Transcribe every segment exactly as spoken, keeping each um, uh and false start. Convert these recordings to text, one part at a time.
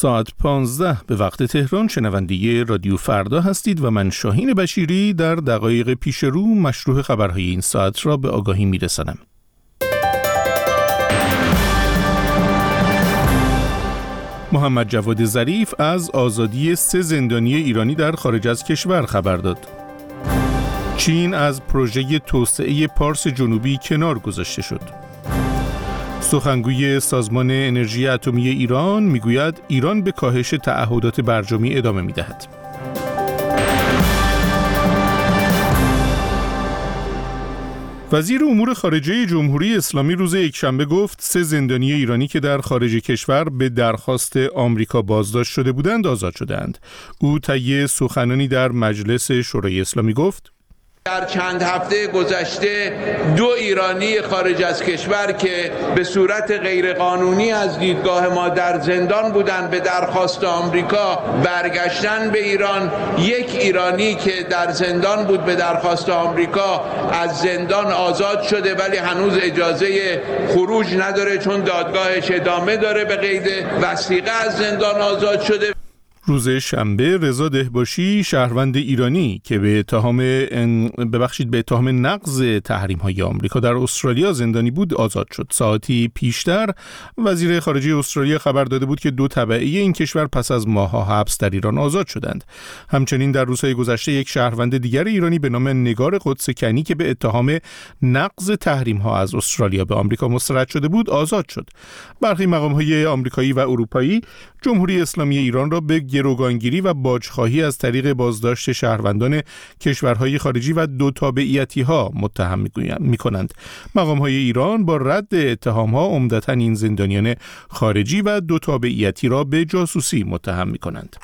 ساعت پانزده به وقت تهران شنونده رادیو فردا هستید و من شاهین بشیری در دقایق پیش رو مشروع خبرهای این ساعت را به آگاهی میرسانم. محمد جواد ظریف از آزادی سه زندانی ایرانی در خارج از کشور خبر داد. چین از پروژه توسعه پارس جنوبی کنار گذاشته شد. سخنگوی سازمان انرژی اتمی ایران میگوید ایران به کاهش تعهدات برجامی ادامه میدهد. وزیر امور خارجه جمهوری اسلامی روز یکشنبه گفت سه زندانی ایرانی که در خارج کشور به درخواست آمریکا بازداشت شده بودند آزاد شدند. او طی سخنانی در مجلس شورای اسلامی گفت در چند هفته گذشته دو ایرانی خارج از کشور که به صورت غیرقانونی از دیدگاه ما در زندان بودند به درخواست آمریکا برگشتن به ایران. یک ایرانی که در زندان بود به درخواست آمریکا از زندان آزاد شده ولی هنوز اجازه خروج نداره چون دادگاهش ادامه داره، به قید وثیقه از زندان آزاد شده. روز شنبه رضا دهباشی شهروند ایرانی که به اتهام ببخشید به اتهام نقض تحریم‌های آمریکا در استرالیا زندانی بود آزاد شد. ساعتی پیشتر وزیر خارجه استرالیا خبر داده بود که دو تبعی این کشور پس از ماه‌ها حبس در ایران آزاد شدند. همچنین در روزهای گذشته یک شهروند دیگر ایرانی به نام نگار قدس کنی که به اتهام نقض تحریم‌ها از استرالیا به آمریکا مسترد شده بود آزاد شد. برخی مقام‌های آمریکایی و اروپایی جمهوری اسلامی ایران را به گروگانگیری و باجخواهی از طریق بازداشت شهروندان کشورهای خارجی و دو تابعیتی‌ها متهم می‌کنند. مقام‌های ایران با رد اتهام‌ها عمدتاً این زندانیان خارجی و دو تابعیتی را به جاسوسی متهم می‌کنند.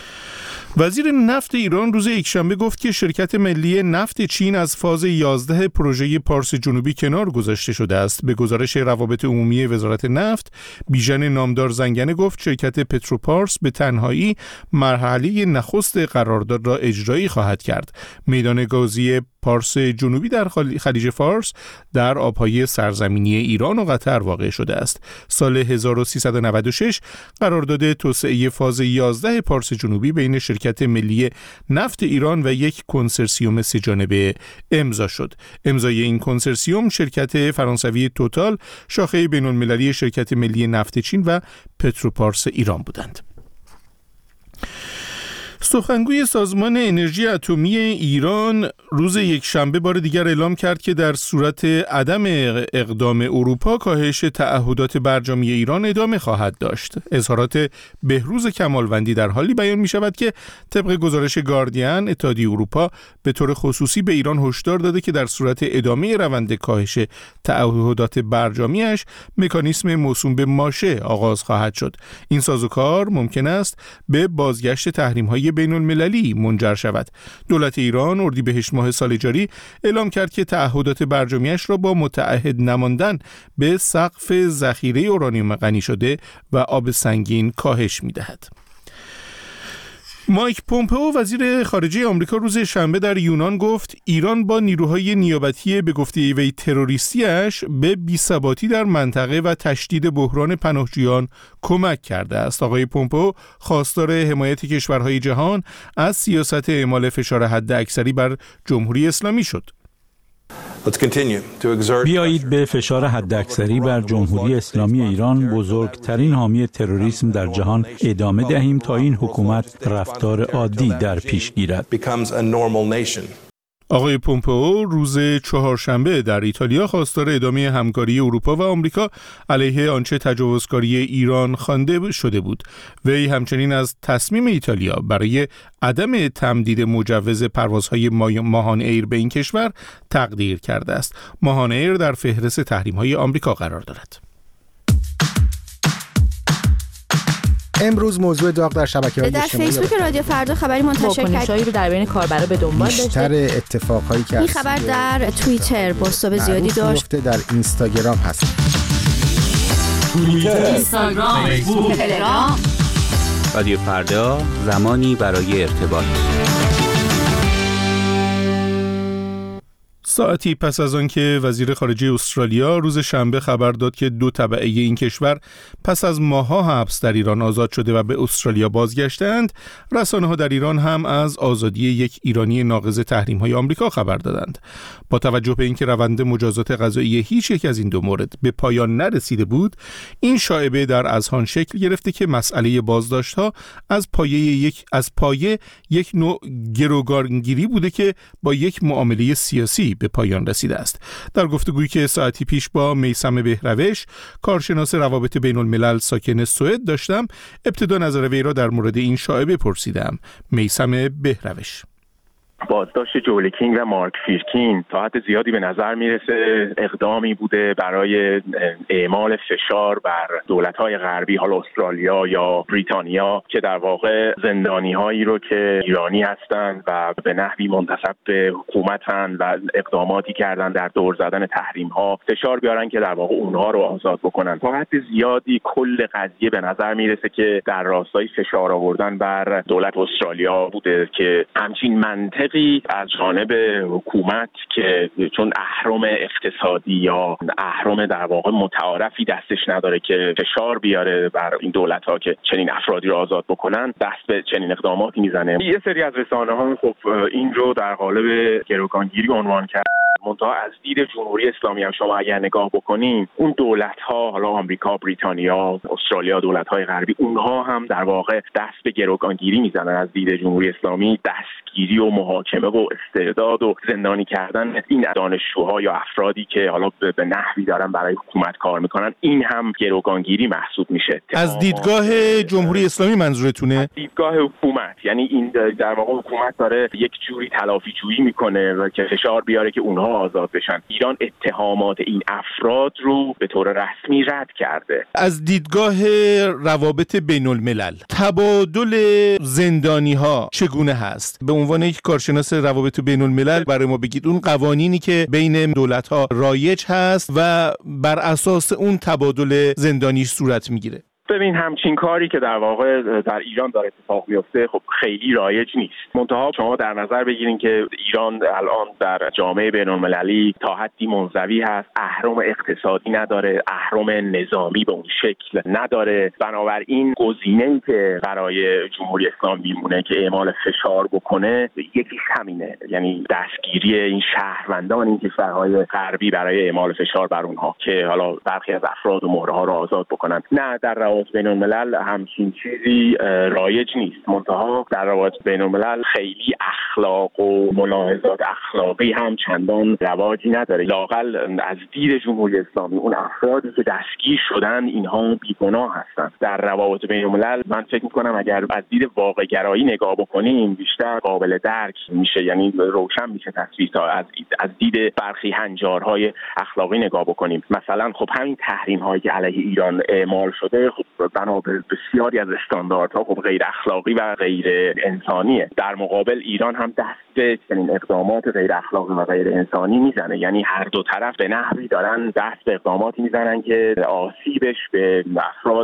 وزیر نفت ایران روز یکشنبه گفت که شرکت ملی نفت چین از فاز یازده پروژه پارس جنوبی کنار گذاشته شده است. به گزارش روابط عمومی وزارت نفت، بیژن نامدار زنگنه گفت شرکت پتروپارس به تنهایی مرحله نخست قرارداد را اجرایی خواهد کرد. میدان گازی پارس جنوبی در خلیج فارس در آبهای سرزمینی ایران و قطر واقع شده است. سال هزار و سیصد و نود و شش قرارداد توسعه فاز یازده پارس جنوبی بین شرکت ملی نفت ایران و یک کنسرسیوم سه جانبه امضا شد. امضای این کنسرسیوم شرکت فرانسوی توتال، شاخه بین‌المللی شرکت ملی نفت چین و پتروپارس ایران بودند. سخنگوی سازمان انرژی اتمی ایران روز یکشنبه بار دیگر اعلام کرد که در صورت عدم اقدام اروپا کاهش تعهدات برجامی ایران ادامه خواهد داشت. اظهارات بهروز کمالوندی در حالی بیان می شود که طبق گزارش گاردین اتحادیه اروپا به طور خصوصی به ایران هشدار داده که در صورت ادامه روند کاهش تعهدات برجامیش مکانیسم موسوم به ماشه آغاز خواهد شد. این سازوکار ممکن است به بازگشت تحریم‌های بین المللی منجر شود. دولت ایران اردیبهشت ماه سال جاری اعلام کرد که تعهدات برجامیش را با متعهد نماندن به سقف ذخیره اورانیوم غنی شده و آب سنگین کاهش می‌دهد. مایک پومپئو وزیر خارجه آمریکا روز شنبه در یونان گفت ایران با نیروهای نیابتی به گفته وی تروریستیش به بی‌ثباتی در منطقه و تشدید بحران پناهجویان کمک کرده است. آقای پومپئو خواستار حمایت کشورهای جهان از سیاست اعمال فشار حداکثری بر جمهوری اسلامی شد. بیایید به فشار حداکثری بر جمهوری اسلامی ایران، بزرگترین حامی تروریسم در جهان، ادامه دهیم تا این حکومت رفتار عادی در پیش گیرد. آقای پومپئو روز چهارشنبه در ایتالیا خواستار ادامه همکاری اروپا و آمریکا علیه آنچه تجاوزکاری ایران خوانده شده بود. وی همچنین از تصمیم ایتالیا برای عدم تمدید مجوز پروازهای ماهان ایر به این کشور تقدیر کرده است. ماهان ایر در فهرست تحریم‌های آمریکا قرار دارد. امروز موضوع داغ در شبکه‌های اجتماعی در فیسبوک رادیو فردا خبری منتشر کرد واکنش‌هایی رو در بین کاربرا به دنبال داشته. بیشتر اتفاقایی که این خبر در توییتر بازتاب زیادی داشت. در اینستاگرام هست. توییتر، اینستاگرام، فیسبوک، تلگرام. رادیو فردا، زمانی برای ارتباط. ساعتی پس از آنکه وزیر خارجه استرالیا روز شنبه خبر داد که دو تبعه این کشور پس از ماه‌ها حبس در ایران آزاد شده و به استرالیا بازگشتند، رسانه‌ها در ایران هم از آزادی یک ایرانی ناقض تحریم‌های آمریکا خبر دادند. با توجه به اینکه روند مجازات قضایی هیچ یک از این دو مورد به پایان نرسیده بود، این شایعه در اذهان شکل گرفته که مسئله بازداشت‌ها از پایه یک از پایه یک نوع گروگانگیری بوده که با یک معامله سیاسی به پایان رسیده است. در گفتگویی که ساعتی پیش با میثم بهروش، کارشناس روابط بین الملل ساکن سوئد داشتم، ابتدا نظر وی را در مورد این شایعه بپرسیدم. میثم بهروش: بازداشت جولی کینگ و مارک فیرکین تا حد زیادی به نظر میرسه اقدامی بوده برای اعمال فشار بر دولت‌های غربی، حالا استرالیا یا بریتانیا، که در واقع زندانی‌هایی رو که ایرانی هستند و به نحوی منتسب به حکومتن و اقداماتی کردن در دور زدن تحریم‌ها فشار بیارن که در واقع اونها رو آزاد بکنن. تا حد زیادی کل قضیه به نظر میرسه که در راستای فشار آوردن بر دولت استرالیا بوده که همچین منطق از جانب حکومت که چون اهرم اقتصادی یا اهرم در واقع متعارفی دستش نداره که فشار بیاره بر این دولت‌ها که چنین افرادی رو آزاد بکنن، دست به چنین اقداماتی میزنه. یه سری از رسانه‌ها خب این رو در قالب گروگانگیری عنوان کرد. منتها از دید جمهوری اسلامی هم شما اگر نگاه بکنین، اون دولت‌ها، حالا آمریکا، بریتانیا، استرالیا، دولت‌های غربی، اونها هم در واقع دست به گروگانگیری میزنن. از دید جمهوری اسلامی دستگیری و محاکمه و استرداد و زندانی کردن این دانشجوها یا افرادی که حالا به نحوی دارن برای حکومت کار میکنن، این هم گروگانگیری محسوب میشه. از دیدگاه جمهوری اسلامی منظورتونه؟ از دیدگاه حکومت، یعنی این در واقع حکومت داره یک جوری تلافی جویی میکنه که فشار بیاره که اونها آزاد بشن. ایران اتهامات این افراد رو به طور رسمی رد کرده. از دیدگاه روابط بین الملل، تبادل زندانی ها چگونه هست؟ به عنوان یک کارشناس روابط بین الملل برای ما بگید اون قوانینی که بین دولت ها رایج هست و بر اساس اون تبادل زندانی صورت میگیره. ببین، همچین کاری که در واقع در ایران داره اتفاق میفته خب خیلی رایج نیست. منتها شما در نظر بگیرین که ایران الان در جامعه بین‌المللی تا حدی منزوی هست، اهرم اقتصادی نداره، اهرم نظامی به اون شکل نداره. بنابراین گزینه‌ای که برای جمهوری اسلامی میمونه که اعمال فشار بکنه یکیش همینه، یعنی دستگیری این شهروندان این کشورهای غربی برای اعمال فشار بر اونها که حالا برخی از افراد و مهره‌ها رو آزاد بکنن. نه، در بین الملل همچین چیزی رایج نیست. منتها در روابط بین الملل خیلی اخلاق و ملاحظات اخلاقی هم چندان رواجی نداره. لااقل از دید جمهوری اسلامی اون افرادی که دستگیر شدن اینها بیگناه هستند. در روابط بین الملل من فکر می‌کنم اگر از دید واقع گرایی نگاه بکنیم بیشتر قابل درک میشه، یعنی روشن میشه تصویر تا از از دید برخی هنجارهای اخلاقی نگاه بکنیم. مثلا خب همین تحریم‌هایی که علیه ایران اعمال شده خب بنا به بسیاری از استانداردها خب غیر اخلاقی و غیر انسانیه. در مقابل ایران هم دست به چنین اقدامات غیر اخلاقی و غیر انسانی میزنه، یعنی هر دو طرف به نحوی دارن دست به اقداماتی میزنن که آسیبش به افراد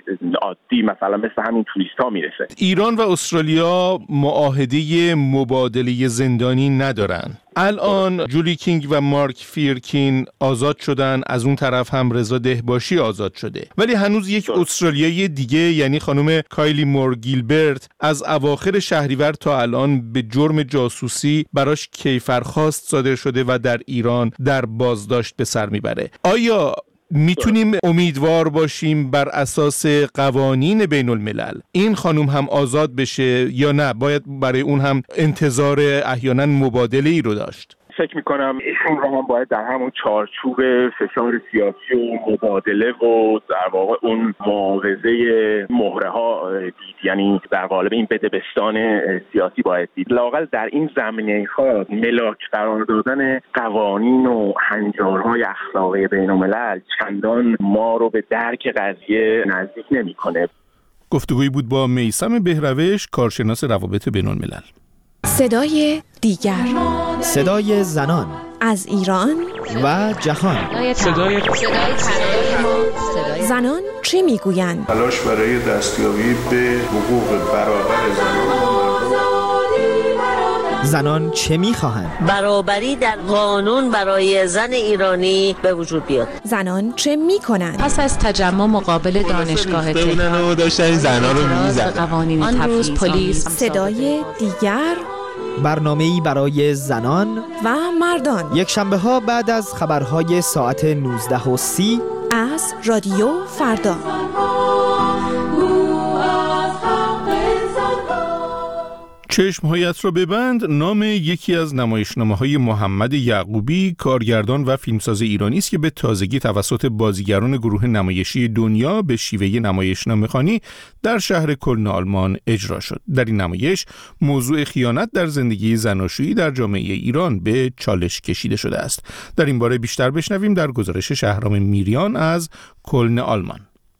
عادی مثلا مثل همین توریست‌ها میرسه. ایران و استرالیا معاهده مبادله زندانی ندارن. الان جولی کینگ و مارک فیرکین آزاد شدن، از اون طرف هم رضا دهباشی آزاد شده، ولی هنوز یک استرالیایی دیگه یعنی خانم کایلی مور گیلبرت از اواخر شهریور تا الان به جرم جاسوسی براش کیفرخواست صادر شده و در ایران در بازداشت به سر میبره. آیا میتونیم امیدوار باشیم بر اساس قوانین بین الملل این خانم هم آزاد بشه یا نه باید برای اون هم انتظار احیانا مبادله ای رو داشت؟ فکر میکنم ایشون رو هم باید در همون چارچوب فشار سیاسی و مبادله و در واقع اون معاوضه مهره ها دید، یعنی در قالب این بدبستان سیاسی باید دید. لااقل در این زمینه ها ملاک قرار دادن قوانین و هنجارهای اخلاقی بین الملل چندان ما رو به درک قضیه نزدیک نمیکنه. گفتگویی بود با میثم بهروش، کارشناس روابط بین الملل. صدای دیگر، صدای زنان از ایران و جهان. صدای زنان چه میگویند؟ تلاش برای دستیابی به حقوق برابر زنان زنان چه می‌خواهند؟ برابری در قانون برای زن ایرانی به وجود بیاد. زنان چه می‌کنند؟ پس از تجمع مقابل دانشگاه تهران داشتن زن‌ها رو می‌زدن. قوانین آن روز پلیس صدای دیگر، برنامه‌ای برای زنان و مردان، یک شنبه ها بعد از خبرهای ساعت نوزده و سی از رادیو فردا. چشمهایت را ببند نام یکی از نمایشنامه‌های محمد یعقوبی، کارگردان و فیلمساز ایرانی است که به تازگی توسط بازیگران گروه نمایشی دنیا به شیوه نمایشنامه‌خوانی در شهر کلن آلمان اجرا شد. در این نمایش موضوع خیانت در زندگی زناشویی در جامعه ایران به چالش کشیده شده است. در این باره بیشتر بشنویم در گزارش شهرام میریان از کلن آلمان.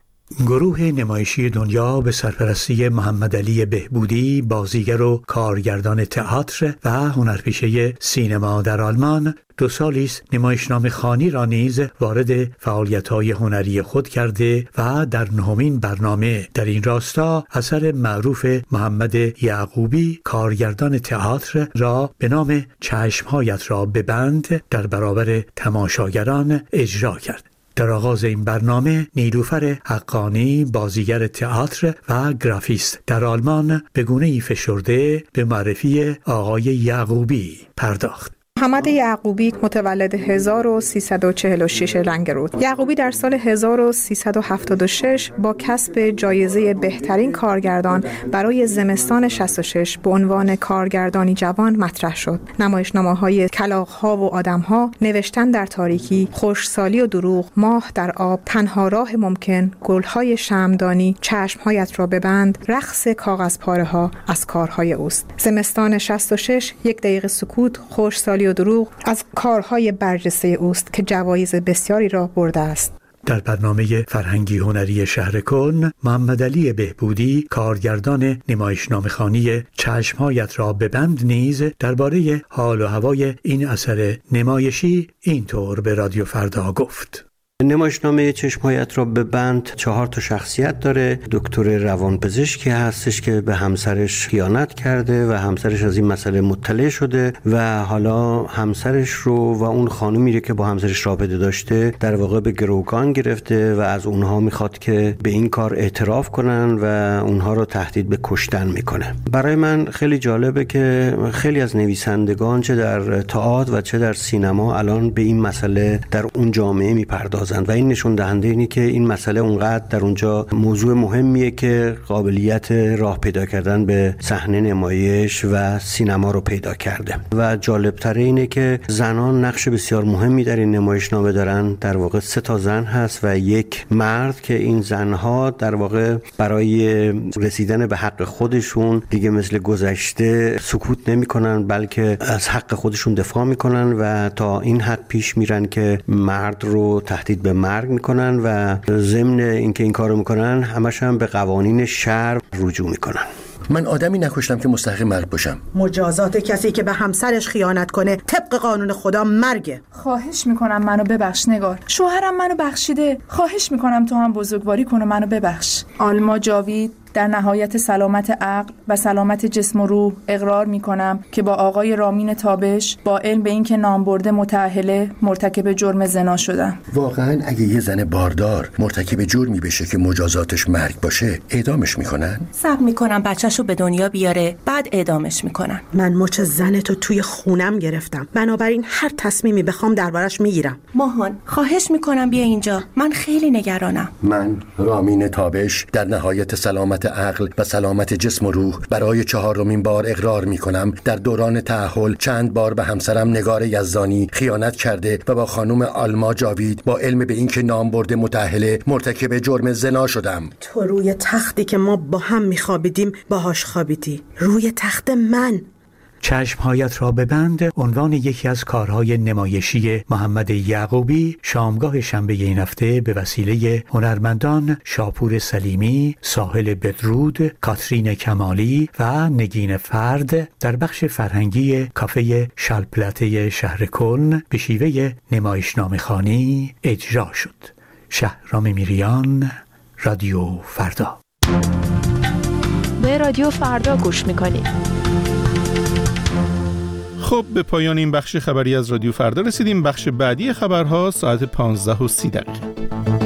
گروه نمایشی دنیا به سرپرستی محمد علی بهبودی، بازیگر و کارگردان تئاتر و هنرپیشه سینما در آلمان، دو سالی است نمایشنامه خوانی را نیز وارد فعالیت‌های هنری خود کرده و در نهمین برنامه در این راستا اثر معروف محمد یعقوبی، کارگردان تئاتر را به نام چشمهایت را ببند در برابر تماشاگران اجرا کرد. در آغاز این برنامه نیلوفر حقانی، بازیگر تئاتر و گرافیست در آلمان، به گونه‌ای فشرده به معرفی آقای یعقوبی پرداخت. محمد یعقوبی متولد هزار و سیصد و چهل و شش لنگرود. یعقوبی در سال هزار و سیصد و هفتاد و شش با کسب جایزه بهترین کارگردان برای زمستان شصت و شش به عنوان کارگردانی جوان مطرح شد. نمایشنامه‌های کلاغ‌ها و آدم‌ها، نوشتن در تاریکی، خشکسالی و دروغ، ماه در آب، تنها راه ممکن، گل‌های شمعدانی، چشمهایت را ببند، رقص کاغذپاره‌ها از کارهای اوست. زمستان شصت و شش، یک دقیقه سکوت، خشکسالی و دروغ از کارهای برجسته اوست که جوایز بسیاری را برده است. در برنامه فرهنگی هنری شهر کلن، محمد علی بهبودی، کارگردان نمایشنامه‌خوانی چشمهایت را ببند، نیز درباره حال و هوای این اثر نمایشی اینطور به رادیو فردا گفت. نمایشنامه چشمهایت را ببند چهار تا شخصیت داره. دکتر روانپزشکی هستش که به همسرش خیانت کرده و همسرش از این مسئله مطلع شده و حالا همسرش رو و اون خانومی که با همسرش رابطه داشته در واقع به گروگان گرفته و از اونها میخواد که به این کار اعتراف کنن و اونها رو تهدید به کشتن میکنه. برای من خیلی جالبه که خیلی از نویسندگان چه در تئاتر و چه در سینما الان به این مسئله در اون جامعه میپردازن و این نشون دهنده اینه که این مسئله اونقدر در اونجا موضوع مهمیه که قابلیت راه پیدا کردن به صحنه نمایش و سینما رو پیدا کرده. و جالبتر اینه که زنان نقش بسیار مهمی در این نمایشنامه دارن. در واقع سه تا زن هست و یک مرد که این زنها در واقع برای رسیدن به حق خودشون دیگه مثل گذشته سکوت نمی‌کنن، بلکه از حق خودشون دفاع می‌کنن و تا این حد پیش میرن که مرد رو تهدید به مرگ میکنن و ضمن اینکه این کارو میکنن همش هم به قوانین شرع رجوع میکنن. من آدمی نکشتم که مستحق مرگ باشم. مجازات کسی که به همسرش خیانت کنه طبق قانون خدا مرگه. خواهش میکنم منو ببخش نگار. شوهرم منو بخشیده. خواهش میکنم تو هم بزرگواری کن و منو ببخش. آلما جاوید، در نهایت سلامت عقل و سلامت جسم و روح اقرار میکنم که با آقای رامین تابش با علم به این که نامبرده متأهله مرتکب جرم زنا شدم. واقعا اگه یه زن باردار مرتکب جرمی بشه که مجازاتش مرگ باشه اعدامش میکنن؟ صبر میکنم بچه‌شو به دنیا بیاره بعد اعدامش میکنن. من مچ زنتو توی خونم گرفتم، بنابراین هر تصمیمی بخوام دربارش میگیرم. ماهان خواهش میکنم بیا اینجا، من خیلی نگرانم. من رامین تابش در نهایت سلامت عقل و سلامت جسم و روح برای چهارمین بار اقرار می کنم در دوران تأهل چند بار به همسرم نگار یزدانی خیانت کرده و با خانم آلما جاوید با علم به اینکه نام برده متأهله مرتکب جرم زنا شدم. تو روی تختی که ما با هم می خوابیدیم باهاش خوابیدی، روی تخت من. چشمهایت را ببند عنوان یکی از کارهای نمایشی محمد یعقوبی شامگاه شنبه این هفته به وسیله هنرمندان شاپور سلیمی، ساحل بدرود، کاترین کمالی و نگین فرد در بخش فرهنگی کافه شالپلاته شهر کلن به شیوه نمایشنامه خوانی اجرا شد. شهرام میریان، رادیو فردا. به رادیو فردا گوش میکنید. خب به پایان این بخش خبری از رادیو فردا رسیدیم. بخش بعدی خبرها ساعت پانزده و سی دقیقه.